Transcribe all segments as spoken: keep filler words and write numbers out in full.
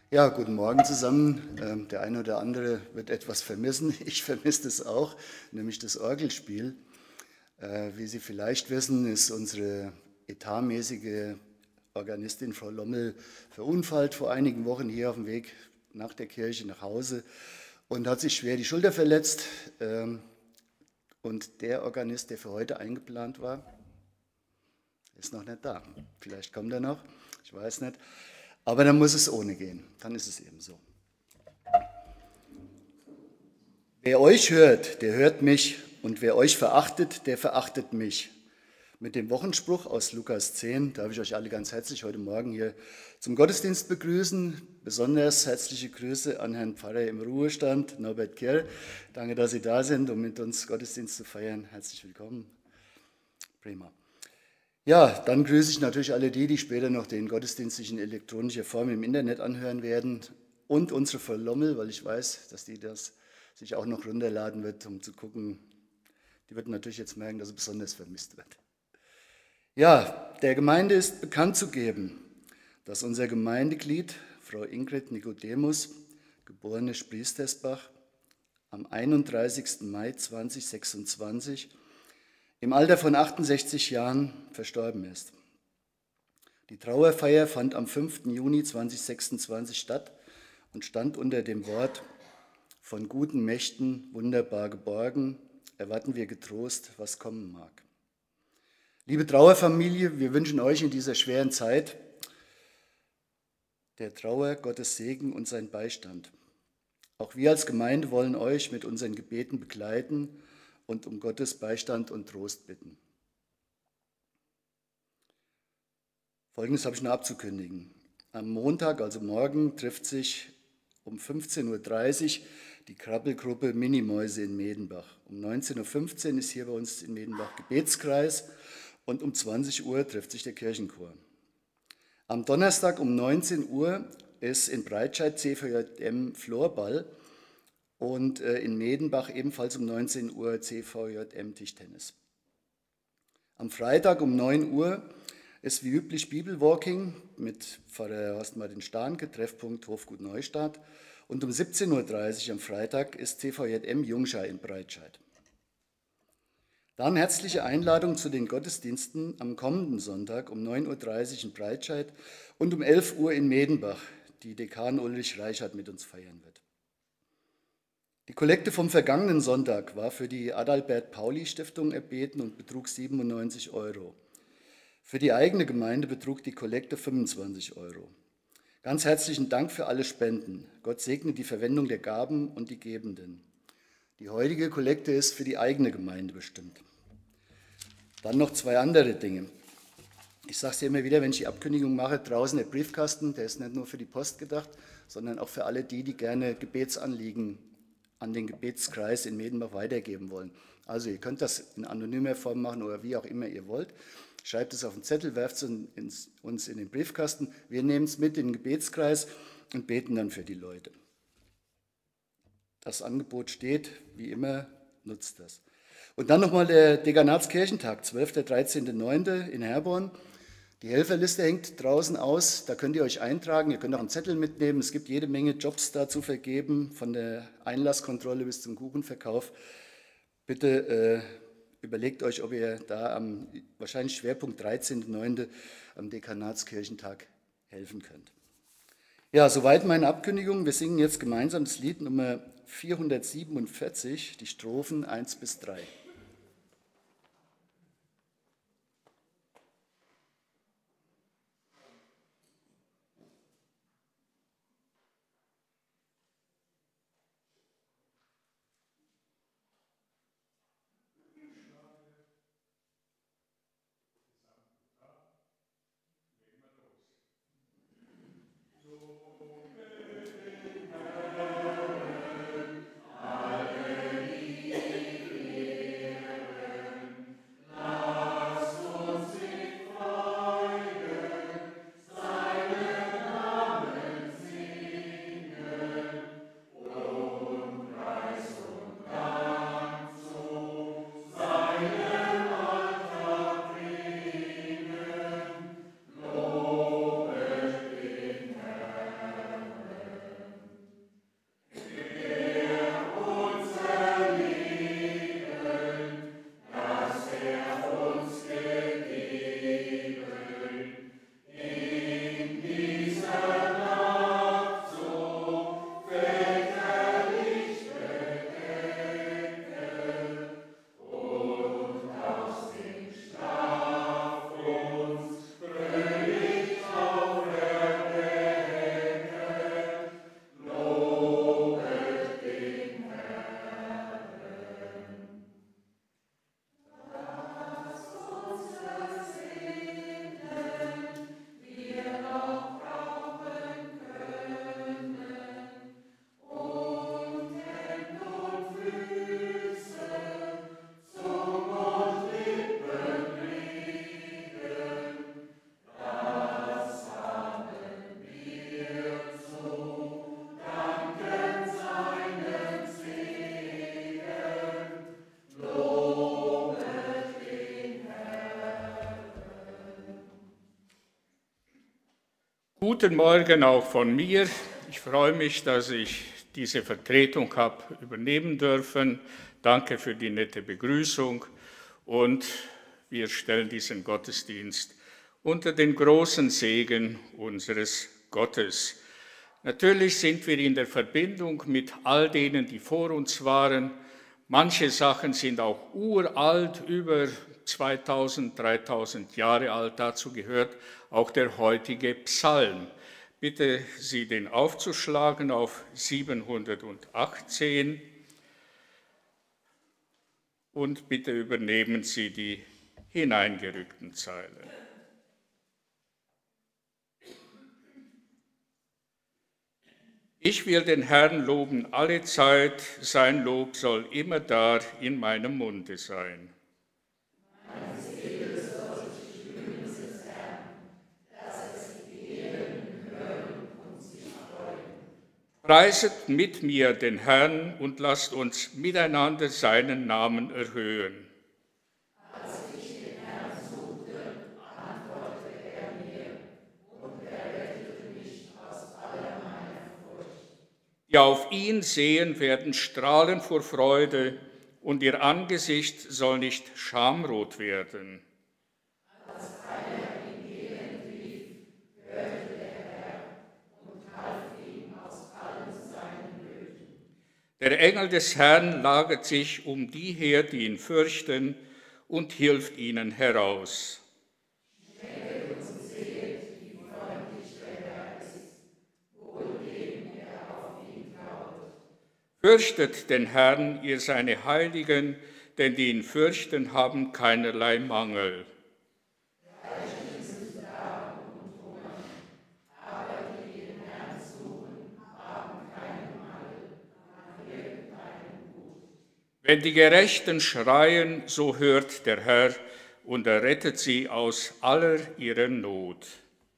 Ja, guten Morgen zusammen. Ähm, Der eine oder andere wird etwas vermissen. Ich vermisse es auch, nämlich das Orgelspiel. Äh, Wie Sie vielleicht wissen, ist unsere etatmäßige Organistin Frau Lommel verunfallt vor einigen Wochen hier auf dem Weg nach der Kirche nach Hause und hat sich schwer die Schulter verletzt. Ähm, Und der Organist, der für heute eingeplant war, ist noch nicht da. Vielleicht kommt er noch, ich weiß nicht. Aber dann muss es ohne gehen. Dann ist es eben so. Wer euch hört, der hört mich, und wer euch verachtet, der verachtet mich. Mit dem Wochenspruch aus Lukas zehn darf ich euch alle ganz herzlich heute Morgen hier zum Gottesdienst begrüßen. Besonders herzliche Grüße an Herrn Pfarrer im Ruhestand, Norbert Kerr. Danke, dass Sie da sind, um mit uns Gottesdienst zu feiern. Herzlich willkommen. Prima. Ja, dann grüße ich natürlich alle die, die später noch den Gottesdienst in elektronischer Form im Internet anhören werden, und unsere Frau Lommel, weil ich weiß, dass die das sich auch noch runterladen wird, um zu gucken. Die wird natürlich jetzt merken, dass sie besonders vermisst wird. Ja, der Gemeinde ist bekannt zu geben, dass unser Gemeindeglied, Frau Ingrid Nikodemus, geborene Spriestersbach, am einunddreißigsten Mai zweitausendsechsundzwanzig im Alter von achtundsechzig Jahren verstorben ist. Die Trauerfeier fand am fünften Juni zweitausendsechsundzwanzig statt und stand unter dem Wort: Von guten Mächten wunderbar geborgen, erwarten wir getrost, was kommen mag. Liebe Trauerfamilie, wir wünschen euch in dieser schweren Zeit der Trauer Gottes Segen und sein Beistand. Auch wir als Gemeinde wollen euch mit unseren Gebeten begleiten und um Gottes Beistand und Trost bitten. Folgendes habe ich noch abzukündigen. Am Montag, also morgen, trifft sich um fünfzehn Uhr dreißig die Krabbelgruppe Minimäuse in Medenbach. Um neunzehn Uhr fünfzehn ist hier bei uns in Medenbach Gebetskreis und um zwanzig Uhr trifft sich der Kirchenchor. Am Donnerstag um neunzehn Uhr ist in Breitscheid C V J M Floorball und in Medenbach ebenfalls um neunzehn Uhr C V J M Tischtennis. Am Freitag um neun Uhr ist wie üblich Bibelwalking mit Pfarrer Horst Martin Stahnke, Treffpunkt Hofgut Neustadt. Und um siebzehn Uhr dreißig am Freitag ist C V J M Jungschar in Breitscheid. Dann herzliche Einladung zu den Gottesdiensten am kommenden Sonntag um neun Uhr dreißig in Breitscheid und um elf Uhr in Medenbach, die Dekan Ulrich Reichert mit uns feiern wird. Die Kollekte vom vergangenen Sonntag war für die Adalbert-Pauli-Stiftung erbeten und betrug siebenundneunzig Euro. Für die eigene Gemeinde betrug die Kollekte fünfundzwanzig Euro. Ganz herzlichen Dank für alle Spenden. Gott segne die Verwendung der Gaben und die Gebenden. Die heutige Kollekte ist für die eigene Gemeinde bestimmt. Dann noch zwei andere Dinge. Ich sage es ja immer wieder, wenn ich die Ankündigung mache, draußen der Briefkasten, der ist nicht nur für die Post gedacht, sondern auch für alle die, die gerne Gebetsanliegen an den Gebetskreis in Medenbach weitergeben wollen. Also ihr könnt das in anonymer Form machen oder wie auch immer ihr wollt. Schreibt es auf den Zettel, werft es uns in den Briefkasten. Wir nehmen es mit in den Gebetskreis und beten dann für die Leute. Das Angebot steht, wie immer, nutzt das. Und dann nochmal der Dekanatskirchentag, zwölfter bis dreizehnter neunter in Herborn. Die Helferliste hängt draußen aus, da könnt ihr euch eintragen, ihr könnt auch einen Zettel mitnehmen. Es gibt jede Menge Jobs da zu vergeben, von der Einlasskontrolle bis zum Kuchenverkauf. Bitte äh, überlegt euch, ob ihr da am wahrscheinlich Schwerpunkt dreizehnter neunter am Dekanatskirchentag helfen könnt. Ja, soweit meine Abkündigung. Wir singen jetzt gemeinsam das Lied Nummer vierhundertsiebenundvierzig, die Strophen eins bis drei. Guten Morgen auch von mir. Ich freue mich, dass ich diese Vertretung habe übernehmen dürfen. Danke für die nette Begrüßung und wir stellen diesen Gottesdienst unter den großen Segen unseres Gottes. Natürlich sind wir in der Verbindung mit all denen, die vor uns waren. Manche Sachen sind auch uralt, über zweitausend, dreitausend Jahre alt. Dazu gehört auch der heutige Psalm. Bitte Sie, den aufzuschlagen auf siebenhundertachtzehn und bitte übernehmen Sie die hineingerückten Zeilen. Ich will den Herrn loben alle Zeit, sein Lob soll immer da in meinem Munde sein. Meine Seele soll sich rühmen des Herrn, dass es die Elenden hören und sich freuen. Preiset mit mir den Herrn und lasst uns miteinander seinen Namen erhöhen. Die auf ihn sehen, werden strahlen vor Freude, und ihr Angesicht soll nicht schamrot werden. Als einer in Elend rief, hörte der Herr und half ihm aus allen seinen Nöten. Der Engel des Herrn lagert sich um die her, die ihn fürchten, und hilft ihnen heraus. Fürchtet den Herrn, ihr seine Heiligen, denn die ihn fürchten, haben keinerlei Mangel. Wenn die Gerechten schreien, so hört der Herr und er rettet sie aus aller ihrer Not.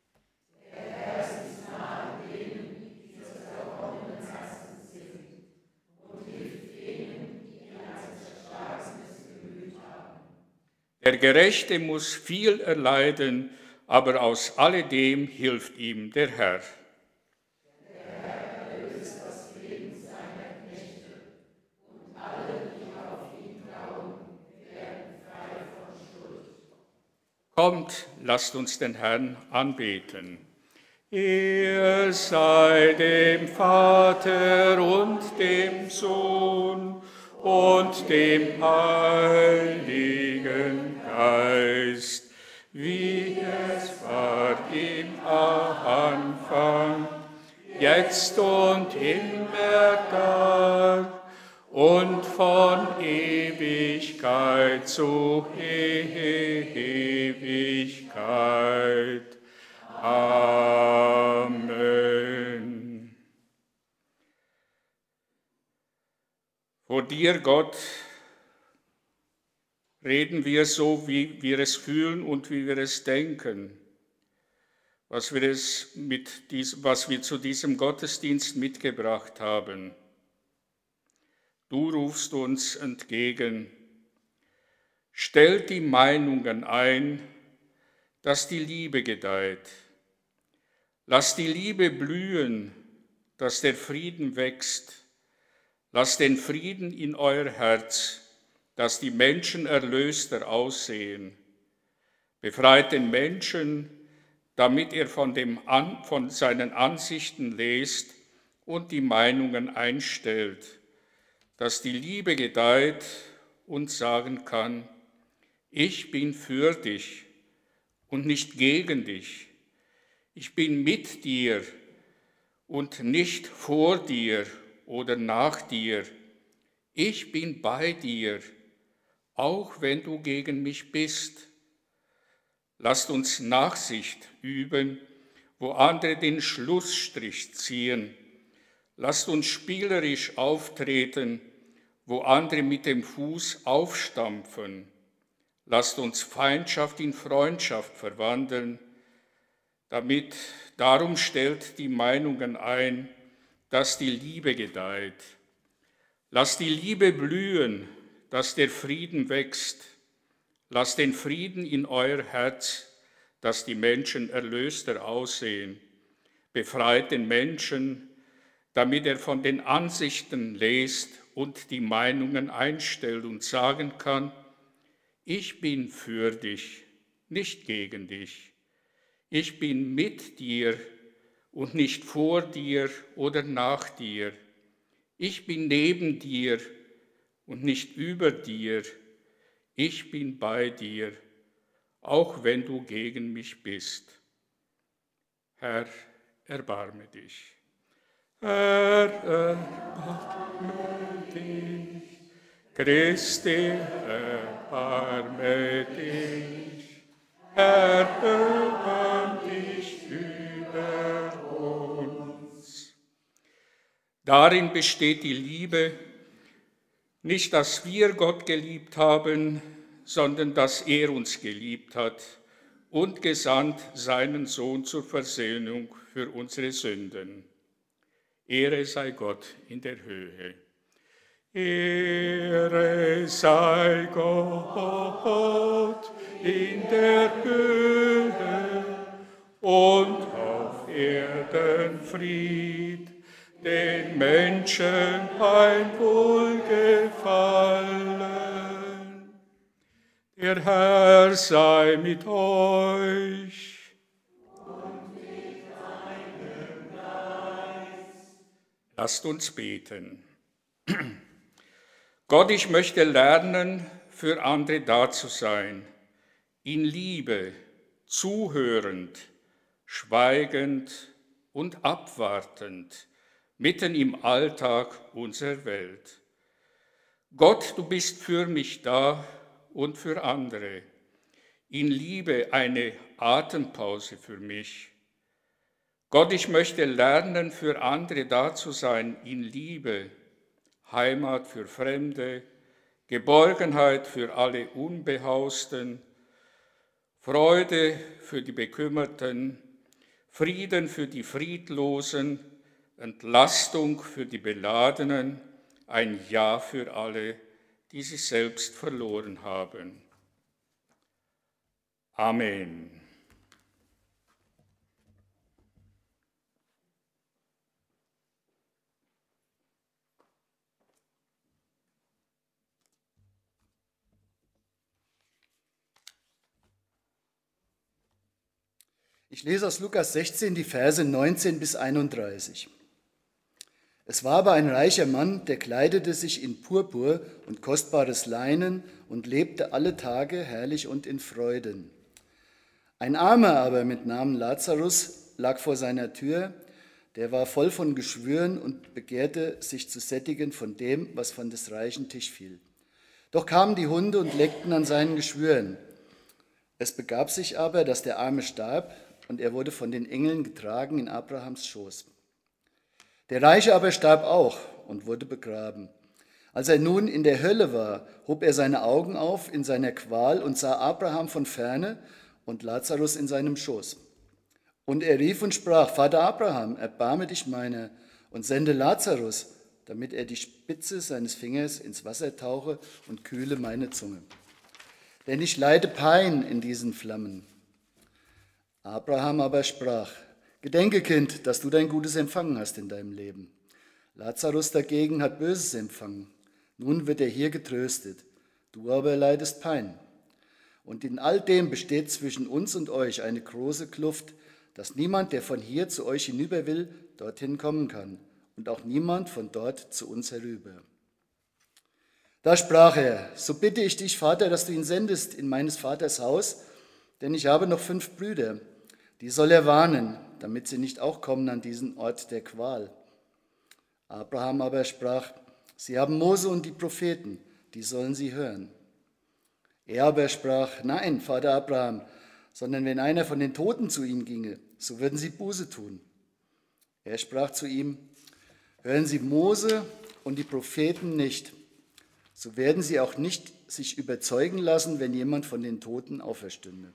Der Gerechte muss viel erleiden, aber aus alledem hilft ihm der Herr. Der Herr erlöst das Leben seiner Knechte, und alle, die auf ihn trauen, werden frei von Schuld. Kommt, lasst uns den Herrn anbeten. Er sei dem Vater und dem Sohn und dem Heiligen Geist, wie es war im Anfang, jetzt und immer da und von Ewigkeit zu Ewigkeit. Amen. Vor dir, Gott, reden wir so, wie wir es fühlen und wie wir es denken, was wir, es mit dies, was wir zu diesem Gottesdienst mitgebracht haben. Du rufst uns entgegen, stellt die Meinungen ein, dass die Liebe gedeiht. Lass die Liebe blühen, dass der Frieden wächst. Lasst den Frieden in euer Herz, dass die Menschen erlöster aussehen. Befreit den Menschen, damit er von, dem An, von seinen Ansichten lest und die Meinungen einstellt, dass die Liebe gedeiht und sagen kann, ich bin für dich und nicht gegen dich. Ich bin mit dir und nicht vor dir oder nach dir. Ich bin bei dir, auch wenn du gegen mich bist. Lasst uns Nachsicht üben, wo andere den Schlussstrich ziehen. Lasst uns spielerisch auftreten, wo andere mit dem Fuß aufstampfen. Lasst uns Feindschaft in Freundschaft verwandeln. Damit, darum stellt die Meinungen ein, dass die Liebe gedeiht. Lasst die Liebe blühen, dass der Frieden wächst. Lasst den Frieden in euer Herz, dass die Menschen erlöster aussehen. befreit den Menschen, damit er von den Ansichten lest und die Meinungen einstellt und sagen kann, ich bin für dich, nicht gegen dich. Ich bin mit dir und nicht vor dir oder nach dir. Ich bin neben dir und nicht über dir. Ich bin bei dir, auch wenn du gegen mich bist. Herr, erbarme dich. Herr, erbarme dich. Christi, erbarme dich. Herr, erbarme dich über uns. Darin besteht die Liebe, nicht, dass wir Gott geliebt haben, sondern dass er uns geliebt hat und gesandt seinen Sohn zur Versöhnung für unsere Sünden. Ehre sei Gott in der Höhe. Ehre sei Gott in der Höhe und auf Erden Fried, den Menschen ein Wohlgefallen. Der Herr sei mit euch. Und mit deinem Geist. Lasst uns beten. Gott, ich möchte lernen, für andere da zu sein, in Liebe, zuhörend, schweigend und abwartend, mitten im Alltag unserer Welt. Gott, du bist für mich da und für andere. In Liebe eine Atempause für mich. Gott, ich möchte lernen, für andere da zu sein, in Liebe, Heimat für Fremde, Geborgenheit für alle Unbehausten, Freude für die Bekümmerten, Frieden für die Friedlosen, Entlastung für die Beladenen, ein Ja für alle, die sich selbst verloren haben. Amen. Ich lese aus Lukas sechzehn die Verse neunzehn bis einunddreißig. Es war aber ein reicher Mann, der kleidete sich in Purpur und kostbares Leinen und lebte alle Tage herrlich und in Freuden. Ein Armer aber mit Namen Lazarus lag vor seiner Tür, der war voll von Geschwüren und begehrte, sich zu sättigen von dem, was von des reichen Tisch fiel. Doch kamen die Hunde und leckten an seinen Geschwüren. Es begab sich aber, dass der Arme starb, und er wurde von den Engeln getragen in Abrahams Schoß. Der Reiche aber starb auch und wurde begraben. Als er nun in der Hölle war, hob er seine Augen auf in seiner Qual und sah Abraham von ferne und Lazarus in seinem Schoß. Und er rief und sprach, Vater Abraham, erbarme dich meiner und sende Lazarus, damit er die Spitze seines Fingers ins Wasser tauche und kühle meine Zunge. Denn ich leide Pein in diesen Flammen. Abraham aber sprach, Gedenke, Kind, dass du dein Gutes empfangen hast in deinem Leben. Lazarus dagegen hat Böses empfangen. Nun wird er hier getröstet, du aber leidest Pein. Und in all dem besteht zwischen uns und euch eine große Kluft, dass niemand, der von hier zu euch hinüber will, dorthin kommen kann, und auch niemand von dort zu uns herüber. Da sprach er, so bitte ich dich, Vater, dass du ihn sendest in meines Vaters Haus, denn ich habe noch fünf Brüder, die soll er warnen, damit sie nicht auch kommen an diesen Ort der Qual. Abraham aber sprach, sie haben Mose und die Propheten, die sollen sie hören. Er aber sprach, nein, Vater Abraham, sondern wenn einer von den Toten zu ihnen ginge, so würden sie Buße tun. Er sprach zu ihm, hören Sie Mose und die Propheten nicht, so werden sie auch nicht sich überzeugen lassen, wenn jemand von den Toten auferstünde.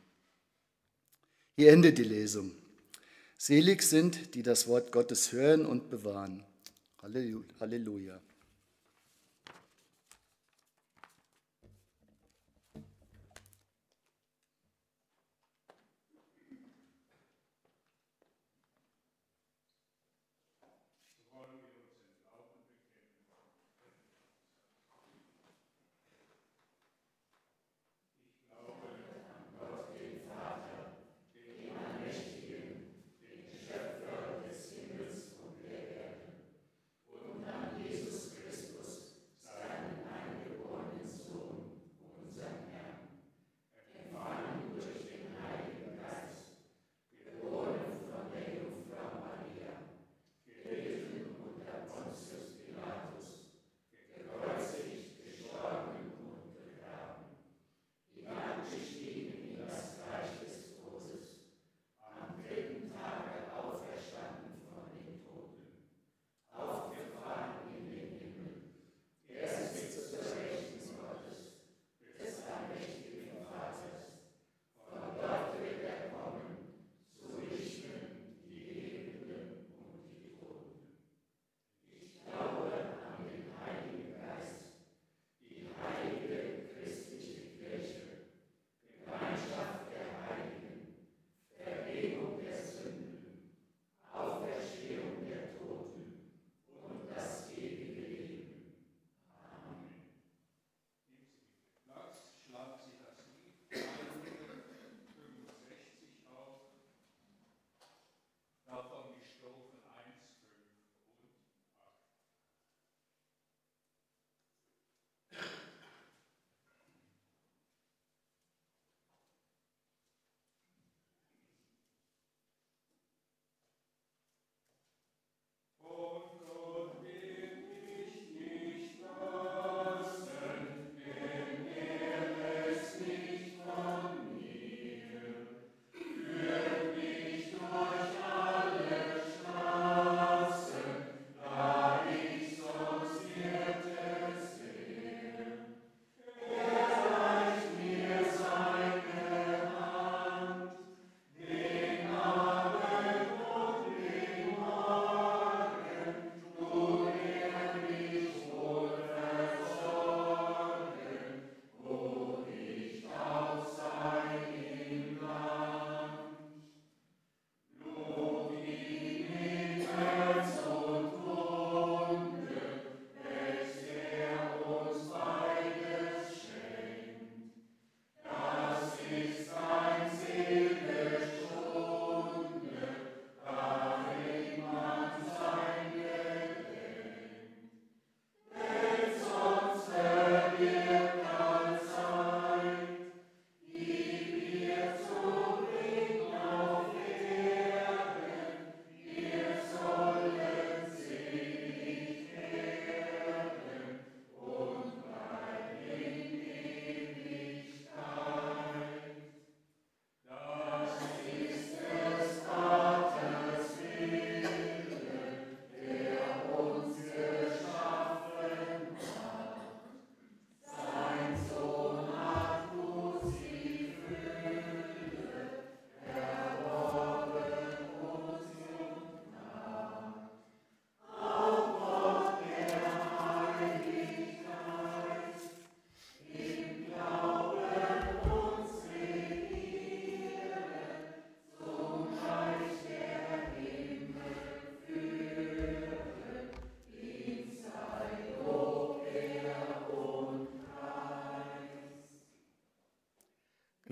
Hier endet die Lesung. Selig sind, die das Wort Gottes hören und bewahren. Halleluja.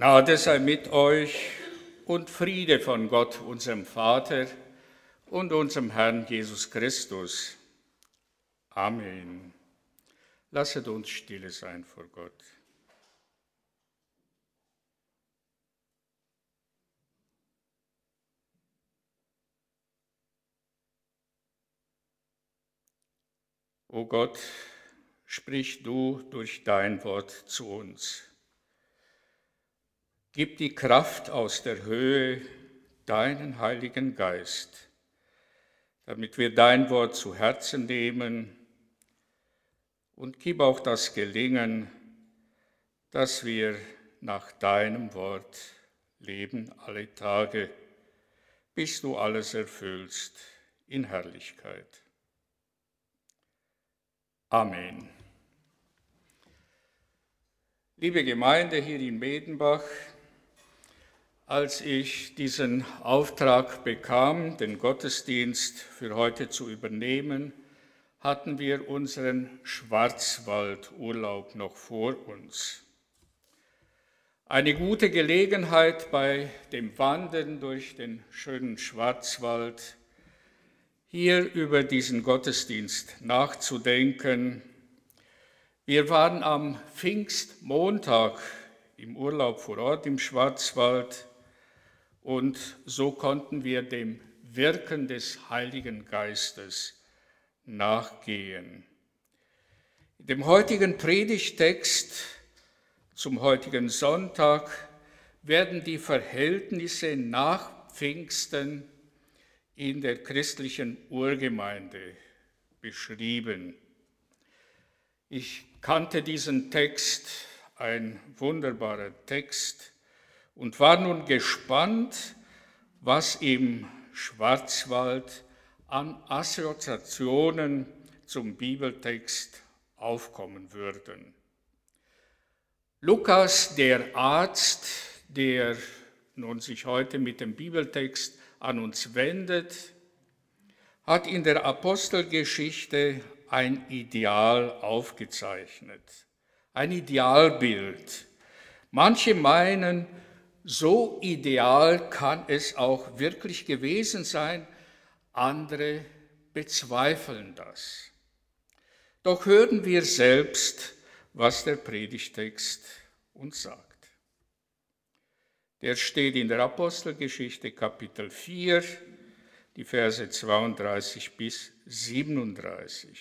Gnade sei mit euch und Friede von Gott, unserem Vater und unserem Herrn Jesus Christus. Amen. Lasset uns stille sein vor Gott. O Gott, sprich du durch dein Wort zu uns. Gib die Kraft aus der Höhe, deinen Heiligen Geist, damit wir dein Wort zu Herzen nehmen, und gib auch das Gelingen, dass wir nach deinem Wort leben alle Tage, bis du alles erfüllst in Herrlichkeit. Amen. Liebe Gemeinde hier in Medenbach, als ich diesen Auftrag bekam, den Gottesdienst für heute zu übernehmen, hatten wir unseren Schwarzwaldurlaub noch vor uns. Eine gute Gelegenheit bei dem Wandern durch den schönen Schwarzwald, hier über diesen Gottesdienst nachzudenken. Wir waren am Pfingstmontag im Urlaub vor Ort im Schwarzwald und so konnten wir dem Wirken des Heiligen Geistes nachgehen. In dem heutigen Predigtext zum heutigen Sonntag werden die Verhältnisse nach Pfingsten in der christlichen Urgemeinde beschrieben. Ich kannte diesen Text, ein wunderbarer Text, und war nun gespannt, was im Schwarzwald an Assoziationen zum Bibeltext aufkommen würden. Lukas, der Arzt, der nun sich heute mit dem Bibeltext an uns wendet, hat in der Apostelgeschichte ein Ideal aufgezeichnet, ein Idealbild. Manche meinen, so ideal kann es auch wirklich gewesen sein, andere bezweifeln das. Doch hören wir selbst, was der Predigtext uns sagt. Der steht in der Apostelgeschichte Kapitel vier, die Verse zweiunddreißig bis siebenunddreißig.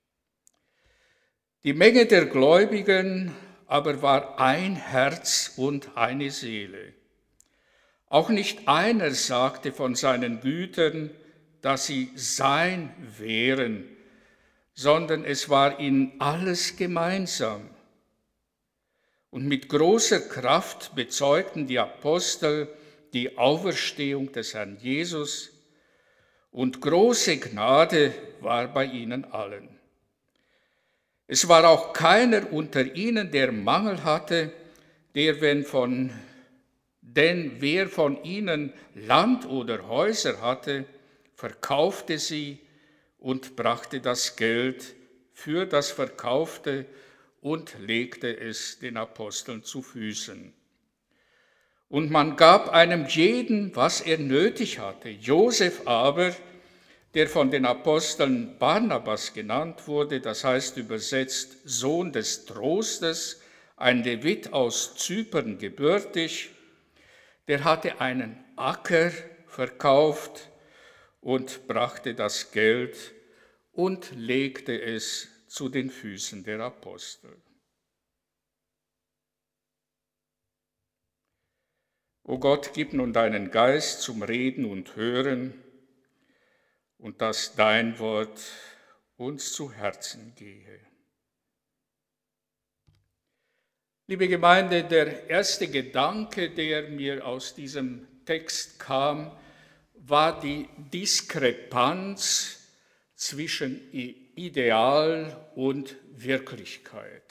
Die Menge der Gläubigen aber war ein Herz und eine Seele. Auch nicht einer sagte von seinen Gütern, dass sie sein wären, sondern es war ihnen alles gemeinsam. Und mit großer Kraft bezeugten die Apostel die Auferstehung des Herrn Jesus, und große Gnade war bei ihnen allen. Es war auch keiner unter ihnen, der Mangel hatte, der, wenn von, denn wer von ihnen Land oder Häuser hatte, verkaufte sie und brachte das Geld für das Verkaufte und legte es den Aposteln zu Füßen. Und man gab einem jeden, was er nötig hatte. Josef aber, der von den Aposteln Barnabas genannt wurde, das heißt übersetzt Sohn des Trostes, ein Levit aus Zypern gebürtig, der hatte einen Acker verkauft und brachte das Geld und legte es zu den Füßen der Apostel. O Gott, gib nun deinen Geist zum Reden und Hören und dass dein Wort uns zu Herzen gehe. Liebe Gemeinde, der erste Gedanke, der mir aus diesem Text kam, war die Diskrepanz zwischen Ideal und Wirklichkeit.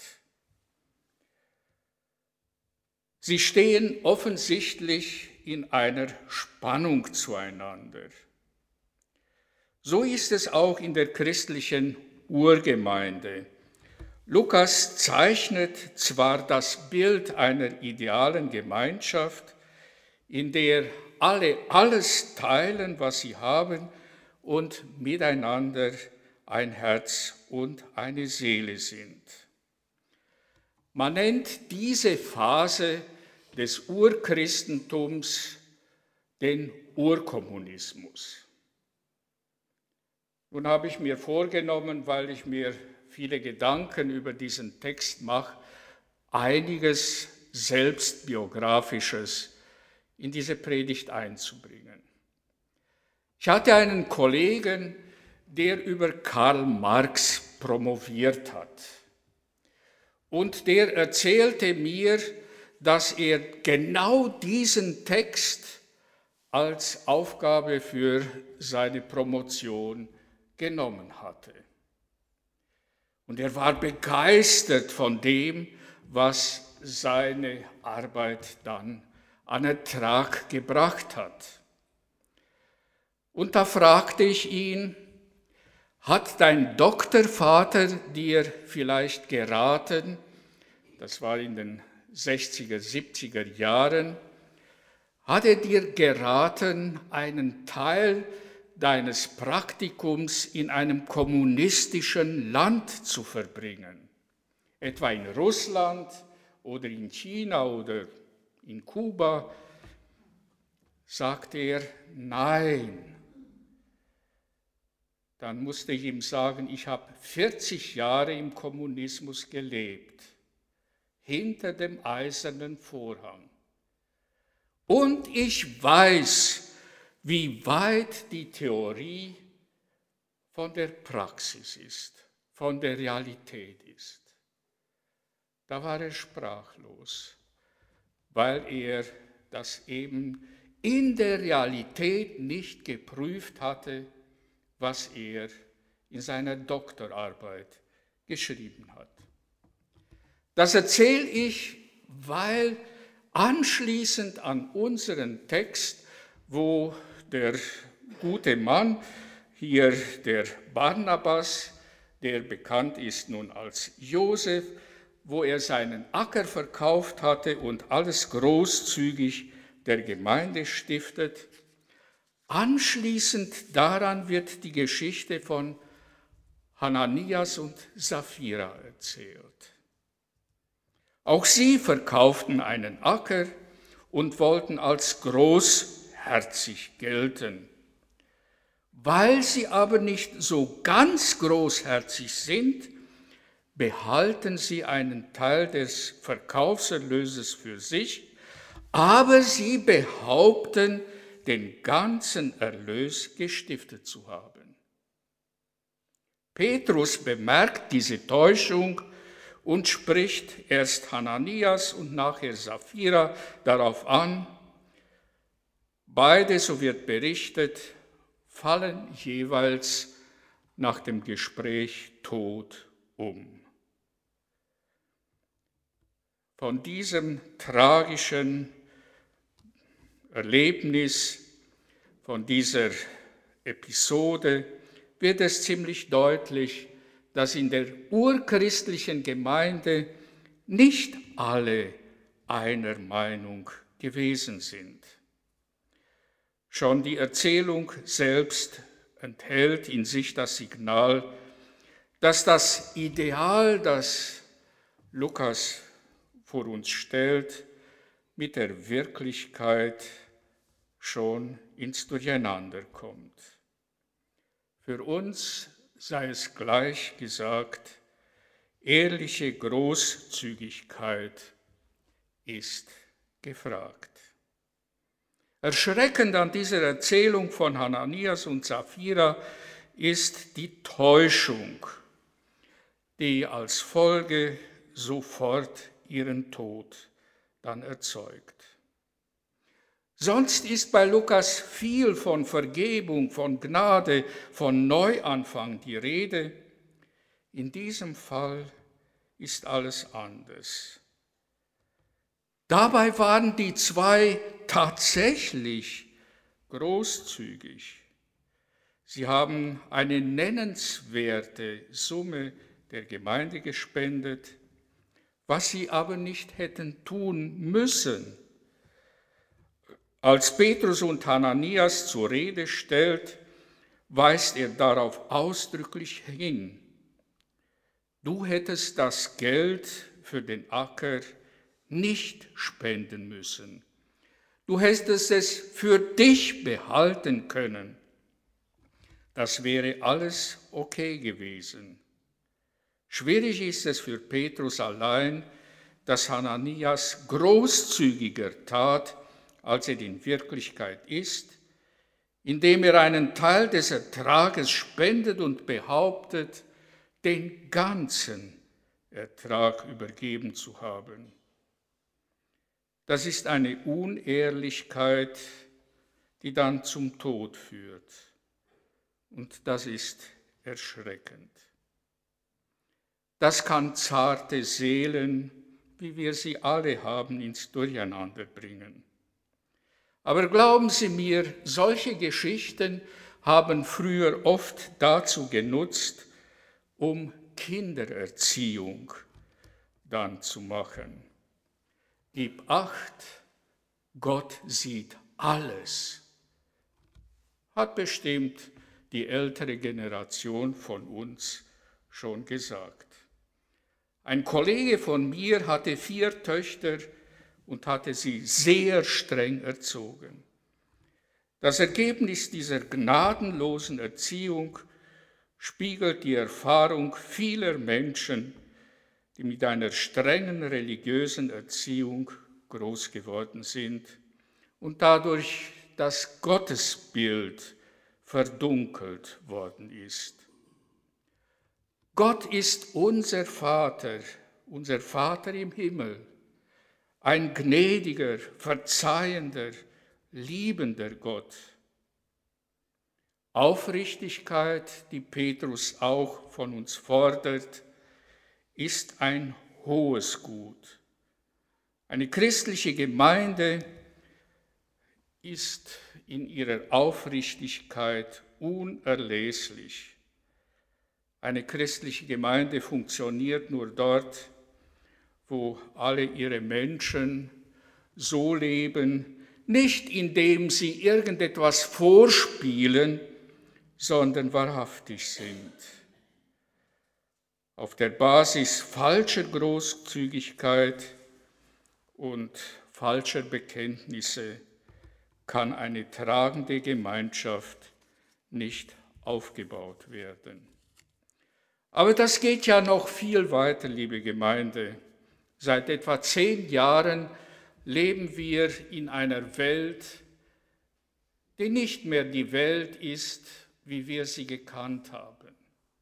Sie stehen offensichtlich in einer Spannung zueinander. So ist es auch in der christlichen Urgemeinde. Lukas zeichnet zwar das Bild einer idealen Gemeinschaft, in der alle alles teilen, was sie haben und miteinander ein Herz und eine Seele sind. Man nennt diese Phase des Urchristentums den Urkommunismus. Nun habe ich mir vorgenommen, weil ich mir viele Gedanken über diesen Text mache, einiges Selbstbiografisches in diese Predigt einzubringen. Ich hatte einen Kollegen, der über Karl Marx promoviert hat. Und der erzählte mir, dass er genau diesen Text als Aufgabe für seine Promotion genommen hatte. Und er war begeistert von dem, was seine Arbeit dann an Ertrag gebracht hat. Und da fragte ich ihn, hat dein Doktorvater dir vielleicht geraten, das war in den sechziger, siebziger Jahren, hat er dir geraten, einen Teil deines Praktikums in einem kommunistischen Land zu verbringen, etwa in Russland oder in China oder in Kuba? Sagte er, nein. Dann musste ich ihm sagen, ich habe vierzig Jahre im Kommunismus gelebt, hinter dem eisernen Vorhang. Und ich weiß, wie weit die Theorie von der Praxis ist, von der Realität ist. Da war er sprachlos, weil er das eben in der Realität nicht geprüft hatte, was er in seiner Doktorarbeit geschrieben hat. Das erzähle ich, weil anschließend an unseren Text, wo der gute Mann, hier der Barnabas, der bekannt ist nun als Josef, wo er seinen Acker verkauft hatte und alles großzügig der Gemeinde stiftet. Anschließend daran wird die Geschichte von Hananias und Sapphira erzählt. Auch sie verkauften einen Acker und wollten als großherzig gelten. Weil sie aber nicht so ganz großherzig sind, behalten sie einen Teil des Verkaufserlöses für sich, aber sie behaupten, den ganzen Erlös gestiftet zu haben. Petrus bemerkt diese Täuschung und spricht erst Hananias und nachher Sapphira darauf an. Beide, so wird berichtet, fallen jeweils nach dem Gespräch tot um. Von diesem tragischen Erlebnis, von dieser Episode wird es ziemlich deutlich, dass in der urchristlichen Gemeinde nicht alle einer Meinung gewesen sind. Schon die Erzählung selbst enthält in sich das Signal, dass das Ideal, das Lukas vor uns stellt, mit der Wirklichkeit schon ins Durcheinander kommt. Für uns sei es gleich gesagt, ehrliche Großzügigkeit ist gefragt. Erschreckend an dieser Erzählung von Hananias und Sapphira ist die Täuschung, die als Folge sofort ihren Tod dann erzeugt. Sonst ist bei Lukas viel von Vergebung, von Gnade, von Neuanfang die Rede. In diesem Fall ist alles anders. Dabei waren die zwei tatsächlich großzügig. Sie haben eine nennenswerte Summe der Gemeinde gespendet, was sie aber nicht hätten tun müssen. Als Petrus und Hananias zur Rede stellt, weist er darauf ausdrücklich hin. Du hättest das Geld für den Acker nicht spenden müssen. Du hättest es für dich behalten können. Das wäre alles okay gewesen. Schwierig ist es für Petrus allein, dass Hananias großzügiger tat, als er in Wirklichkeit ist, indem er einen Teil des Ertrages spendet und behauptet, den ganzen Ertrag übergeben zu haben. Das ist eine Unehrlichkeit, die dann zum Tod führt. Und das ist erschreckend. Das kann zarte Seelen, wie wir sie alle haben, ins Durcheinander bringen. Aber glauben Sie mir, solche Geschichten haben früher oft dazu genutzt, um Kindererziehung dann zu machen. Gib acht, Gott sieht alles, hat bestimmt die ältere Generation von uns schon gesagt. Ein Kollege von mir hatte vier Töchter und hatte sie sehr streng erzogen. Das Ergebnis dieser gnadenlosen Erziehung spiegelt die Erfahrung vieler Menschen, die mit einer strengen religiösen Erziehung groß geworden sind und dadurch das Gottesbild verdunkelt worden ist. Gott ist unser Vater, unser Vater im Himmel, ein gnädiger, verzeihender, liebender Gott. Aufrichtigkeit, die Petrus auch von uns fordert, ist ein hohes Gut. Eine christliche Gemeinde ist in ihrer Aufrichtigkeit unerlässlich. Eine christliche Gemeinde funktioniert nur dort, wo alle ihre Menschen so leben, nicht indem sie irgendetwas vorspielen, sondern wahrhaftig sind. Auf der Basis falscher Großzügigkeit und falscher Bekenntnisse kann eine tragende Gemeinschaft nicht aufgebaut werden. Aber das geht ja noch viel weiter, liebe Gemeinde. Seit etwa zehn Jahren leben wir in einer Welt, die nicht mehr die Welt ist, wie wir sie gekannt haben.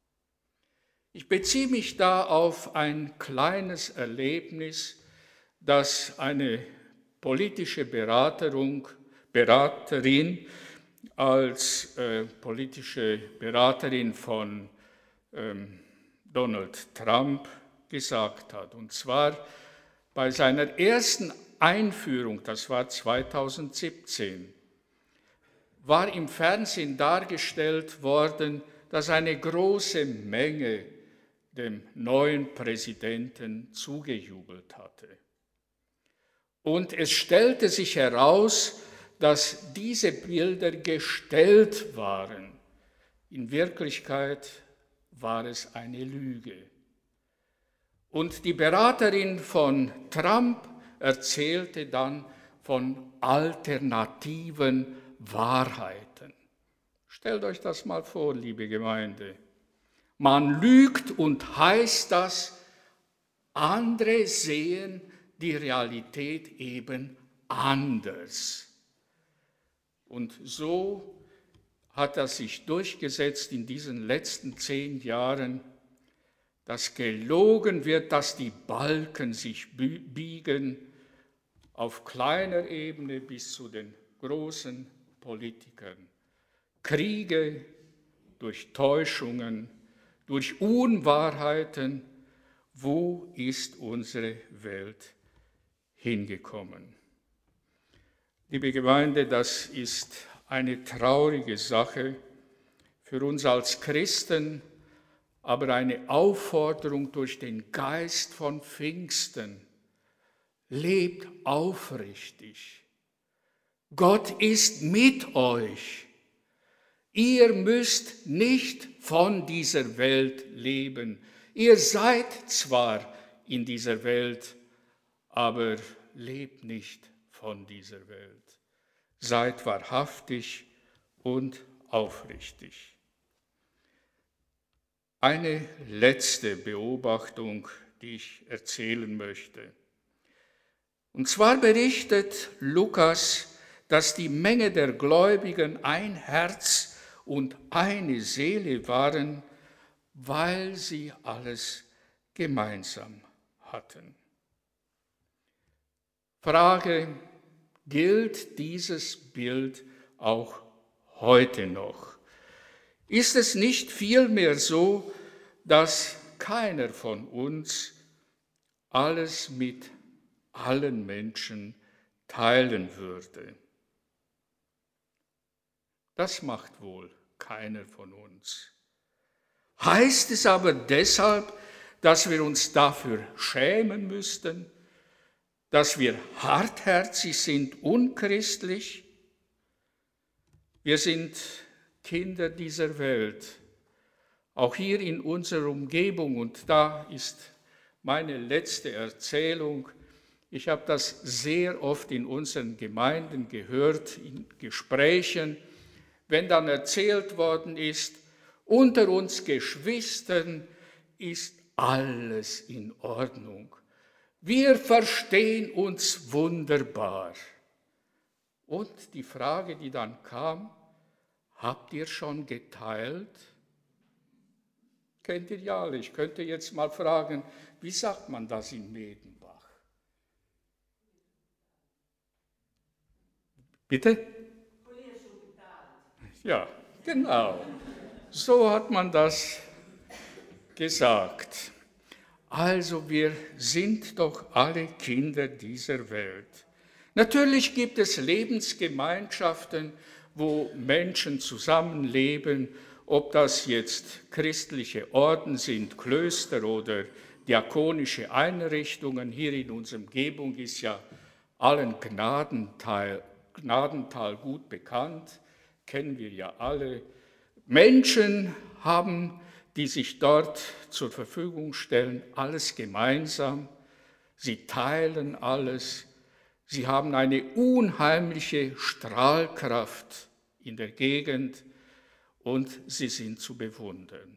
Ich beziehe mich da auf ein kleines Erlebnis, das eine politische Beraterung, Beraterin als äh, politische Beraterin von ähm, Donald Trump gesagt hat. Und zwar bei seiner ersten Einführung, das war zweitausendsiebzehn, war im Fernsehen dargestellt worden, dass eine große Menge dem neuen Präsidenten zugejubelt hatte. Und es stellte sich heraus, dass diese Bilder gestellt waren. In Wirklichkeit war es eine Lüge. Und die Beraterin von Trump erzählte dann von alternativen Wahrheiten. Stellt euch das mal vor, liebe Gemeinde. Man lügt und heißt das, andere sehen die Realität eben anders. Und so hat das sich durchgesetzt in diesen letzten zehn Jahren, dass gelogen wird, dass die Balken sich biegen, auf kleiner Ebene bis zu den großen Politikern. Kriege durch Täuschungen, durch Unwahrheiten. Wo ist unsere Welt hingekommen? Liebe Gemeinde, das ist eine traurige Sache für uns als Christen, aber eine Aufforderung durch den Geist von Pfingsten. Lebt aufrichtig. Gott ist mit euch. Ihr müsst nicht von dieser Welt leben. Ihr seid zwar in dieser Welt, aber lebt nicht von dieser Welt. Seid wahrhaftig und aufrichtig. Eine letzte Beobachtung, die ich erzählen möchte. Und zwar berichtet Lukas, dass die Menge der Gläubigen ein Herz und eine Seele waren, weil sie alles gemeinsam hatten. Frage, gilt dieses Bild auch heute noch? Ist es nicht vielmehr so, dass keiner von uns alles mit allen Menschen teilen würde? Das macht wohl keiner von uns. Heißt es aber deshalb, dass wir uns dafür schämen müssten, dass wir hartherzig sind, unchristlich? Wir sind Kinder dieser Welt, auch hier in unserer Umgebung. Und da ist meine letzte Erzählung. Ich habe das sehr oft in unseren Gemeinden gehört, in Gesprächen, wenn dann erzählt worden ist, unter uns Geschwistern ist alles in Ordnung. Wir verstehen uns wunderbar. Und die Frage, die dann kam, habt ihr schon geteilt? Kennt ihr ja alle. Ich könnte jetzt mal fragen, wie sagt man das in Medenbach? Bitte? Ja, genau. So hat man das gesagt. Also wir sind doch alle Kinder dieser Welt. Natürlich gibt es Lebensgemeinschaften, wo Menschen zusammenleben, ob das jetzt christliche Orden sind, Klöster oder diakonische Einrichtungen. Hier in unserer Umgebung ist ja allen Gnadental, Gnadental gut bekannt, kennen wir ja alle. Menschen haben, die sich dort zur Verfügung stellen, alles gemeinsam. Sie teilen alles. Sie haben eine unheimliche Strahlkraft in der Gegend und sie sind zu bewundern.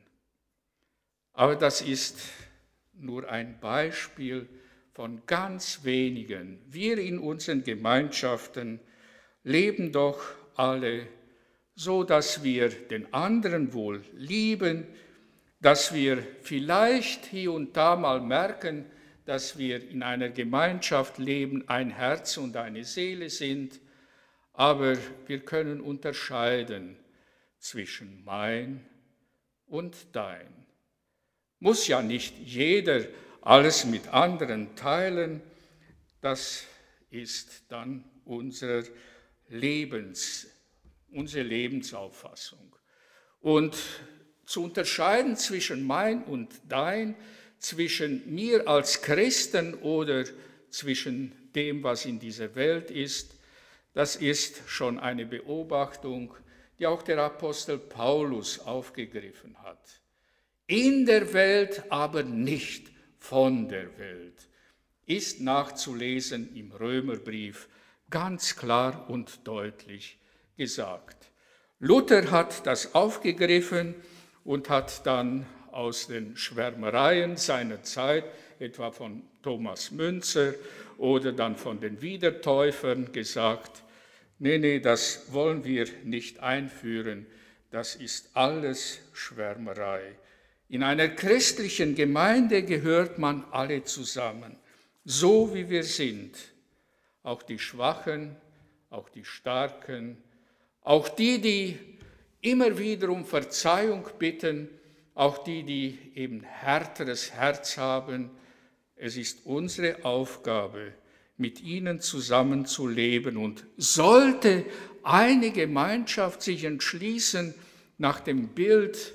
Aber das ist nur ein Beispiel von ganz wenigen. Wir in unseren Gemeinschaften leben doch alle so, dass wir den anderen wohl lieben, dass wir vielleicht hier und da mal merken, dass wir in einer Gemeinschaft leben, ein Herz und eine Seele sind, aber wir können unterscheiden zwischen mein und dein. Muss ja nicht jeder alles mit anderen teilen, das ist dann unser Lebens, unsere Lebensauffassung. Und zu unterscheiden zwischen mein und dein, zwischen mir als Christen oder zwischen dem, was in dieser Welt ist, das ist schon eine Beobachtung, die auch der Apostel Paulus aufgegriffen hat. In der Welt, aber nicht von der Welt, ist nachzulesen im Römerbrief ganz klar und deutlich gesagt. Luther hat das aufgegriffen und hat dann aus den Schwärmereien seiner Zeit, etwa von Thomas Münzer oder dann von den Wiedertäufern, gesagt, nee, nee, das wollen wir nicht einführen, das ist alles Schwärmerei. In einer christlichen Gemeinde gehört man alle zusammen, so wie wir sind, auch die Schwachen, auch die Starken, auch die, die immer wieder um Verzeihung bitten, auch die, die eben härteres Herz haben. Es ist unsere Aufgabe, mit ihnen zusammen zu leben. Und sollte eine Gemeinschaft sich entschließen, nach dem Bild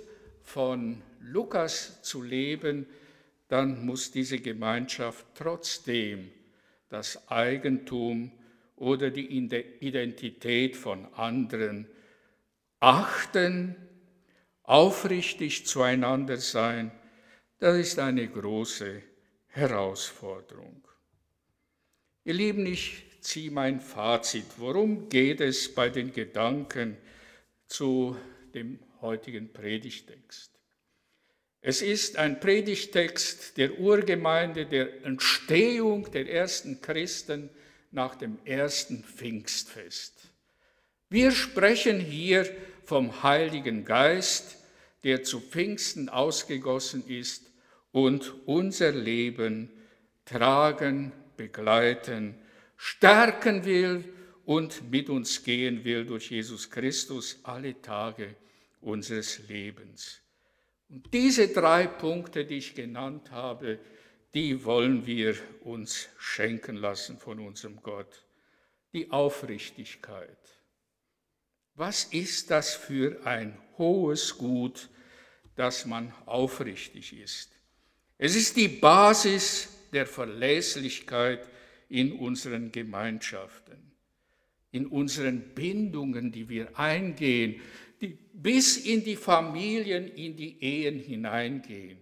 von Lukas zu leben, dann muss diese Gemeinschaft trotzdem das Eigentum oder die Identität von anderen achten, aufrichtig zueinander sein. Das ist eine große Herausforderung. Ihr Lieben, ich ziehe mein Fazit. Worum geht es bei den Gedanken zu dem heutigen Predigtext? Es ist ein Predigtext der Urgemeinde, der Entstehung der ersten Christen nach dem ersten Pfingstfest. Wir sprechen hier vom Heiligen Geist, der zu Pfingsten ausgegossen ist und unser Leben tragen, begleiten, stärken will und mit uns gehen will durch Jesus Christus alle Tage unseres Lebens. Und diese drei Punkte, die ich genannt habe, die wollen wir uns schenken lassen von unserem Gott. Die Aufrichtigkeit. Was ist das für ein hohes Gut, dass man aufrichtig ist? Es ist die Basis der Verlässlichkeit in unseren Gemeinschaften, in unseren Bindungen, die wir eingehen, die bis in die Familien, in die Ehen hineingehen.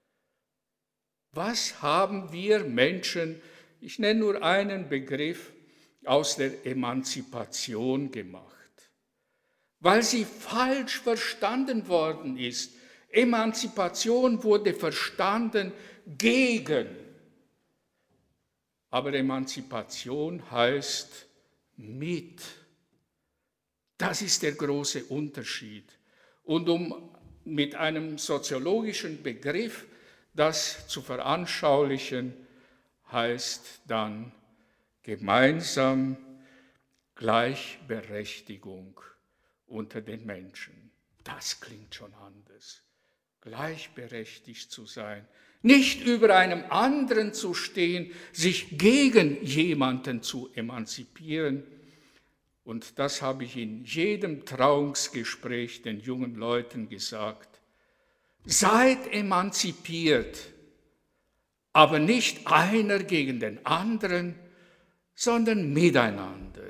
Was haben wir Menschen, ich nenne nur einen Begriff, aus der Emanzipation gemacht? Weil sie falsch verstanden worden ist. Emanzipation wurde verstanden gegen. Aber Emanzipation heißt mit. Das ist der große Unterschied. Und um mit einem soziologischen Begriff das zu veranschaulichen, heißt dann gemeinsam Gleichberechtigung unter den Menschen. Das klingt schon anders. Gleichberechtigt zu sein, nicht über einem anderen zu stehen, sich gegen jemanden zu emanzipieren. Und das habe ich in jedem Trauungsgespräch den jungen Leuten gesagt. Seid emanzipiert, aber nicht einer gegen den anderen, sondern miteinander.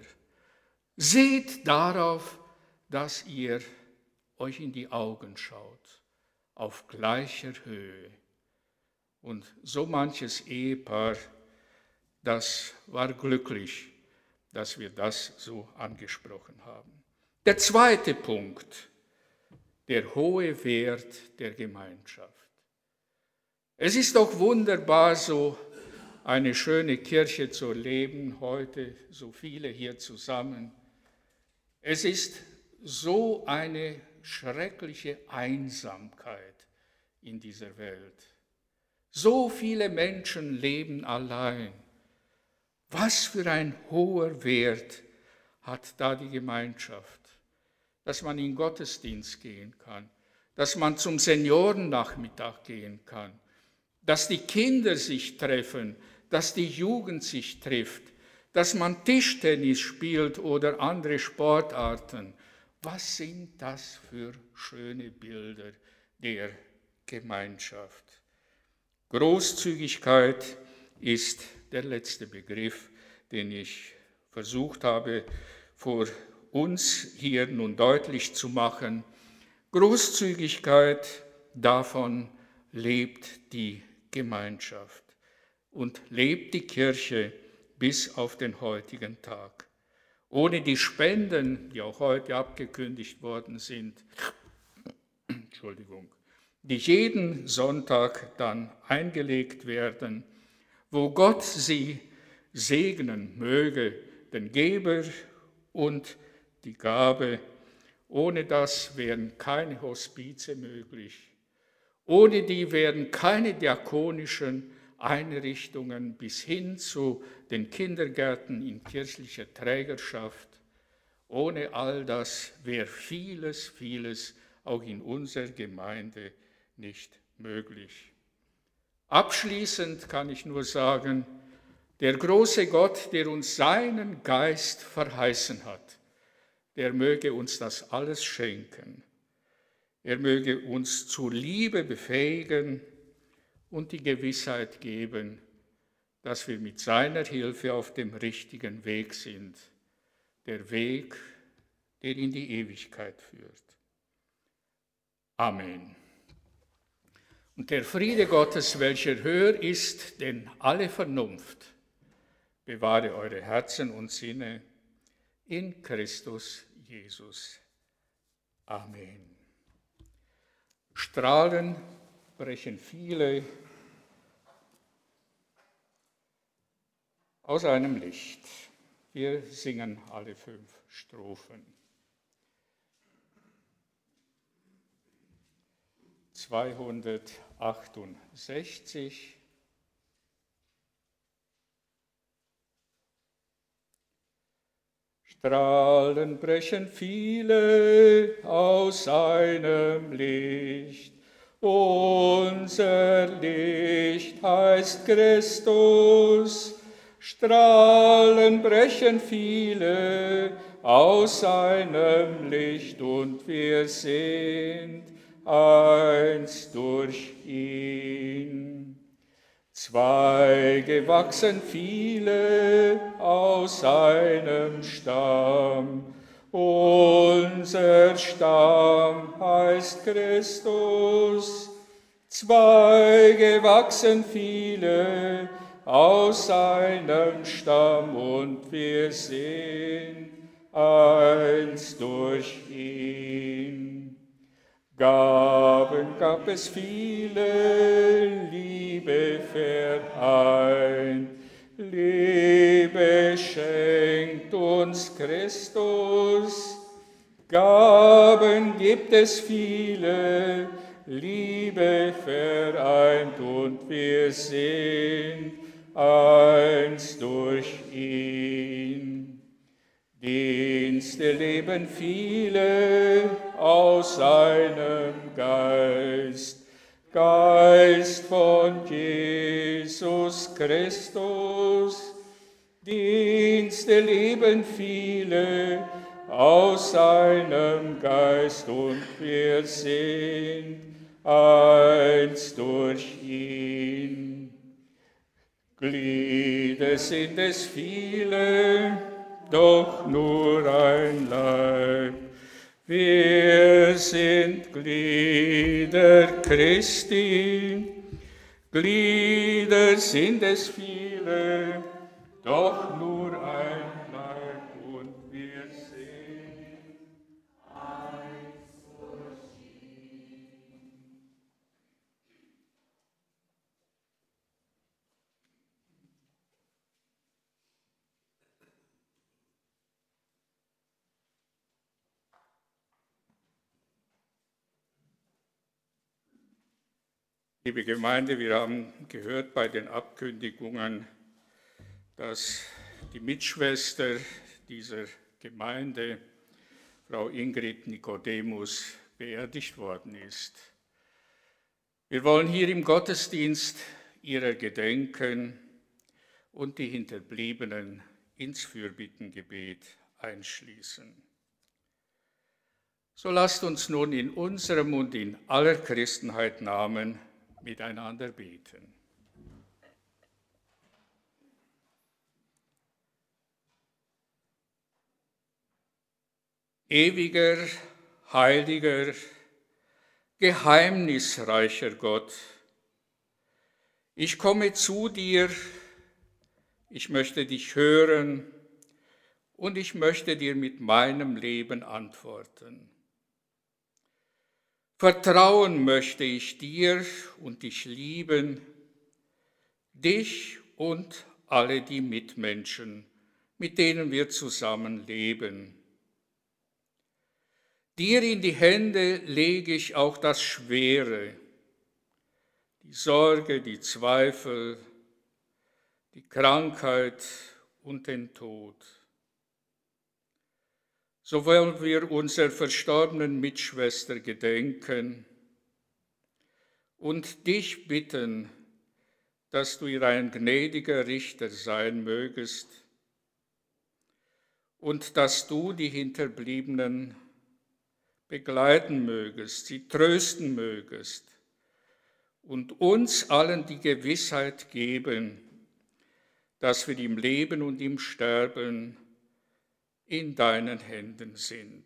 Seht darauf, dass ihr euch in die Augen schaut, auf gleicher Höhe. Und so manches Ehepaar, das war glücklich, dass wir das so angesprochen haben. Der zweite Punkt, der hohe Wert der Gemeinschaft. Es ist doch wunderbar, so eine schöne Kirche zu erleben, heute so viele hier zusammen. Es ist so eine schreckliche Einsamkeit in dieser Welt. So viele Menschen leben allein. Was für ein hoher Wert hat da die Gemeinschaft, dass man in den Gottesdienst gehen kann, dass man zum Seniorennachmittag gehen kann, dass die Kinder sich treffen, dass die Jugend sich trifft, dass man Tischtennis spielt oder andere Sportarten. Was sind das für schöne Bilder der Gemeinschaft? Großzügigkeit ist der letzte Begriff, den ich versucht habe, vor uns hier nun deutlich zu machen. Großzügigkeit, davon lebt die Gemeinschaft und lebt die Kirche bis auf den heutigen Tag. Ohne die Spenden, die auch heute abgekündigt worden sind, Entschuldigung, die jeden Sonntag dann eingelegt werden, wo Gott sie segnen möge, den Geber und die Gabe. Ohne das wären keine Hospize möglich. Ohne die wären keine diakonischen Einrichtungen bis hin zu den Kindergärten in kirchlicher Trägerschaft. Ohne all das wäre vieles, vieles auch in unserer Gemeinde nicht möglich. Abschließend kann ich nur sagen, der große Gott, der uns seinen Geist verheißen hat, der möge uns das alles schenken. Er möge uns zur Liebe befähigen und die Gewissheit geben, dass wir mit seiner Hilfe auf dem richtigen Weg sind, der Weg, der in die Ewigkeit führt. Amen. Und der Friede Gottes, welcher höher ist denn alle Vernunft, bewahre eure Herzen und Sinne in Christus Jesus. Amen. Strahlen brechen viele aus einem Licht. Wir singen alle fünf Strophen. zweihundertachtundsechzig. Strahlen brechen viele aus seinem Licht. Unser Licht heißt Christus. Strahlen brechen viele aus seinem Licht und wir sind eins durch ihn. Zweige wachsen viele aus seinem Stamm. Unser Stamm heißt Christus. Zweige wachsen viele aus seinem Stamm und wir sind eins durch ihn. Gaben gab es viele, Liebe vereint. Liebe schenkt uns Christus. Gaben gibt es viele, Liebe vereint und wir sind eins durch ihn. Dienste leben viele aus seinem Geist, Geist von Jesus Christus. Dienste leben viele aus seinem Geist und wir sind eins durch ihn. Glieder sind es viele, doch nur ein Leib. Wir sind Glieder Christi, Glieder sind es viele, doch nur ein Leib und wir sind eins durch ihn. Liebe Gemeinde, wir haben gehört bei den Abkündigungen, dass die Mitschwester dieser Gemeinde, Frau Ingrid Nikodemus, beerdigt worden ist. Wir wollen hier im Gottesdienst ihrer gedenken und die Hinterbliebenen ins Fürbittengebet einschließen. So lasst uns nun in unserem und in aller Christenheit Namen miteinander beten. Ewiger, heiliger, geheimnisreicher Gott, ich komme zu dir, ich möchte dich hören und ich möchte dir mit meinem Leben antworten. Vertrauen möchte ich dir und dich lieben, dich und alle die Mitmenschen, mit denen wir zusammen leben. Dir in die Hände lege ich auch das Schwere, die Sorge, die Zweifel, die Krankheit und den Tod. So wollen wir unserer verstorbenen Mitschwester gedenken und dich bitten, dass du ihr ein gnädiger Richter sein mögest und dass du die Hinterbliebenen begleiten mögest, sie trösten mögest und uns allen die Gewissheit geben, dass wir im Leben und im Sterben in deinen Händen sind.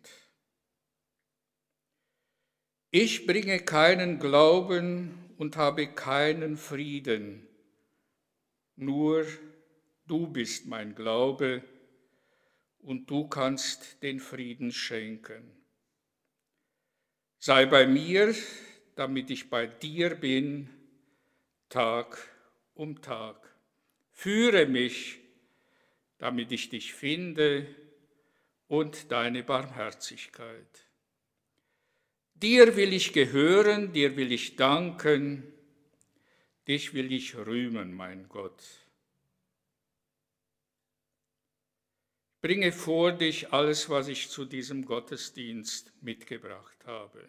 Ich bringe keinen Glauben und habe keinen Frieden, nur du bist mein Glaube und du kannst den Frieden schenken. Sei bei mir, damit ich bei dir bin, Tag um Tag. Führe mich, damit ich dich finde und deine Barmherzigkeit. Dir will ich gehören, dir will ich danken, dich will ich rühmen, mein Gott. Bringe vor dich alles, was ich zu diesem Gottesdienst mitgebracht habe.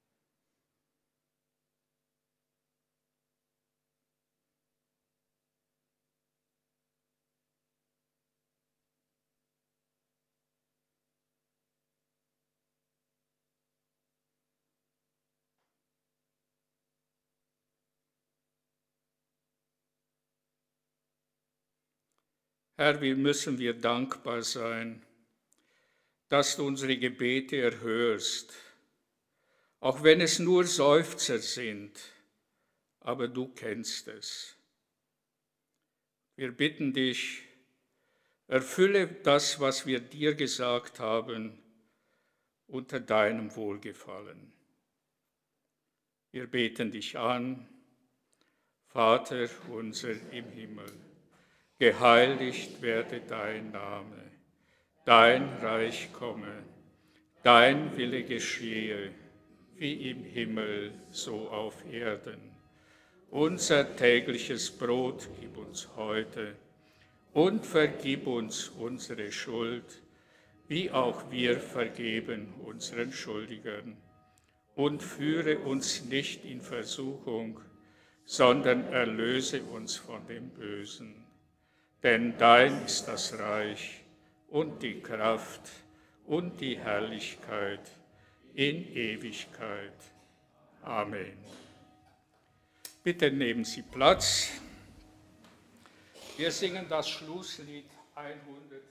Herr, wie müssen wir dankbar sein, dass du unsere Gebete erhörst, auch wenn es nur Seufzer sind, aber du kennst es. Wir bitten dich, erfülle das, was wir dir gesagt haben, unter deinem Wohlgefallen. Wir beten dich an, Vater unser im Himmel. Geheiligt werde dein Name, dein Reich komme, dein Wille geschehe, wie im Himmel, so auf Erden. Unser tägliches Brot gib uns heute und vergib uns unsere Schuld, wie auch wir vergeben unseren Schuldigern. Und führe uns nicht in Versuchung, sondern erlöse uns von dem Bösen. Denn dein ist das Reich und die Kraft und die Herrlichkeit in Ewigkeit. Amen. Bitte nehmen Sie Platz. Wir singen das Schlusslied hundertsiebenundfünfzig.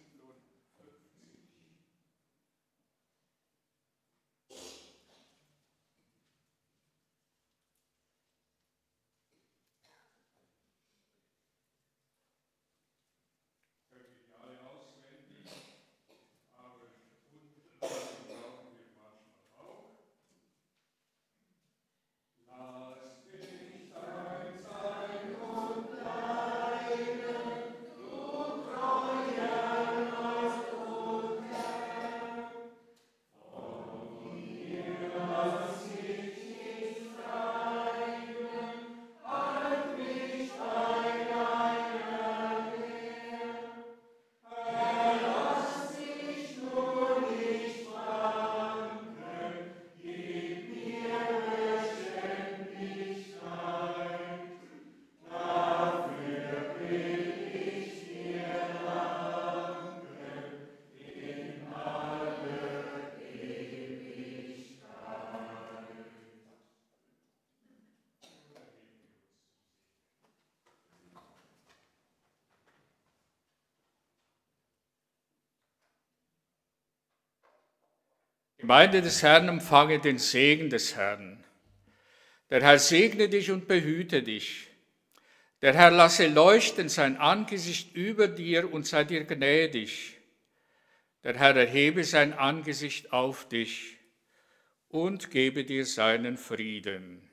Gemeinde des Herrn, empfange den Segen des Herrn. Der Herr segne dich und behüte dich. Der Herr lasse leuchten sein Angesicht über dir und sei dir gnädig. Der Herr erhebe sein Angesicht auf dich und gebe dir seinen Frieden.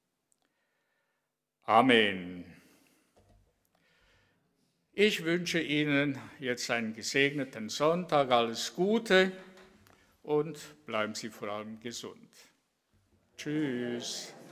Amen. Ich wünsche Ihnen jetzt einen gesegneten Sonntag, alles Gute. Und bleiben Sie vor allem gesund. Tschüss.